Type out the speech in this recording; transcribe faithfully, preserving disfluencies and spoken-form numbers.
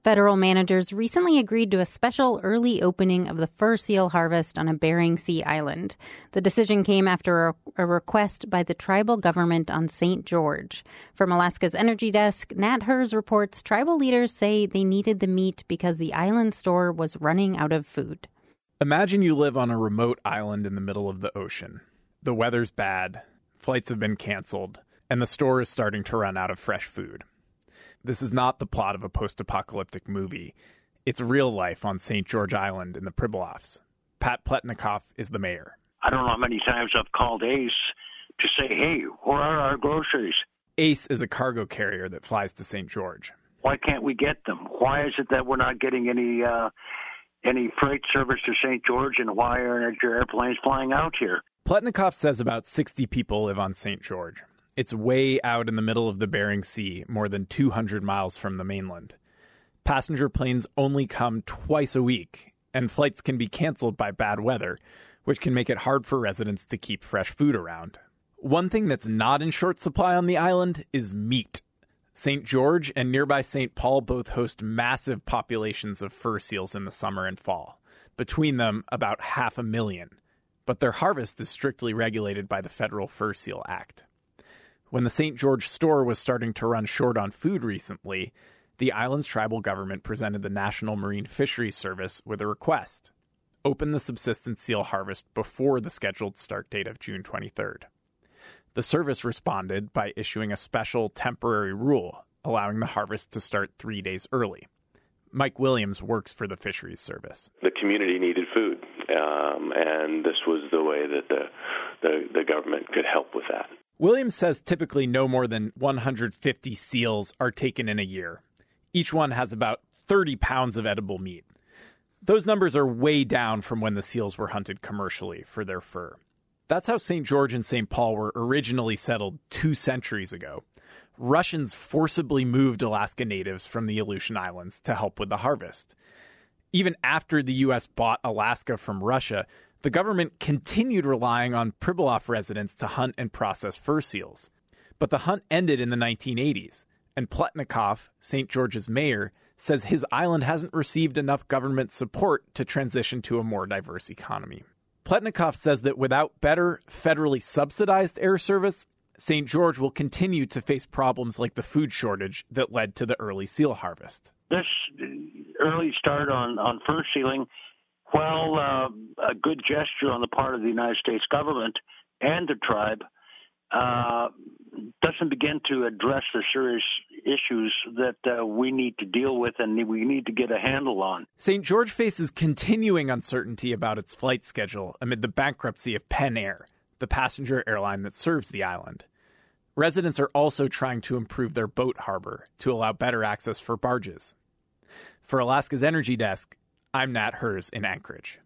Federal managers recently agreed to a special early opening of the fur seal harvest on a Bering Sea island. The decision came after a, a request by the tribal government on Saint George. From Alaska's Energy Desk, Nat Hers reports tribal leaders say they needed the meat because the island store was running out of food. Imagine you live on a remote island in the middle of the ocean. The weather's bad, flights have been canceled, and the store is starting to run out of fresh food. This is not the plot of a post-apocalyptic movie. It's real life on Saint George Island in the Pribilofs. Pat Pletnikoff is the mayor. I don't know how many times I've called Ace to say, hey, where are our groceries? Ace is a cargo carrier that flies to Saint George. Why can't we get them? Why is it that we're not getting any uh, any freight service to Saint George, and why aren't your airplanes flying out here? Pletnikoff says about sixty people live on Saint George. It's way out in the middle of the Bering Sea, more than two hundred miles from the mainland. Passenger planes only come twice a week, and flights can be canceled by bad weather, which can make it hard for residents to keep fresh food around. One thing that's not in short supply on the island is meat. Saint George and nearby Saint Paul both host massive populations of fur seals in the summer and fall. Between them, about half a million. But their harvest is strictly regulated by the Federal Fur Seal Act. When the Saint George store was starting to run short on food recently, the island's tribal government presented the National Marine Fisheries Service with a request: open the subsistence seal harvest before the scheduled start date of June twenty-third. The service responded by issuing a special temporary rule allowing the harvest to start three days early. Mike Williams works for the Fisheries Service. The community needed food, um, and this was the way that the, the, the government could help with that. Williams says typically no more than one hundred fifty seals are taken in a year. Each one has about thirty pounds of edible meat. Those numbers are way down from when the seals were hunted commercially for their fur. That's how Saint George and Saint Paul were originally settled two centuries ago. Russians forcibly moved Alaska natives from the Aleutian Islands to help with the harvest. Even after the U S bought Alaska from Russia, the government continued relying on Pribilof residents to hunt and process fur seals. But the hunt ended in the nineteen eighties, and Pletnikoff, Saint George's mayor, says his island hasn't received enough government support to transition to a more diverse economy. Pletnikoff says that without better federally subsidized air service, Saint George will continue to face problems like the food shortage that led to the early seal harvest. This early start on, on fur sealing, while uh, a good gesture on the part of the United States government and the tribe, uh, doesn't begin to address the serious issues that uh, we need to deal with and we need to get a handle on. Saint George faces continuing uncertainty about its flight schedule amid the bankruptcy of Pen Air, the passenger airline that serves the island. Residents are also trying to improve their boat harbor to allow better access for barges. For Alaska's Energy Desk, I'm Nat Hers in Anchorage.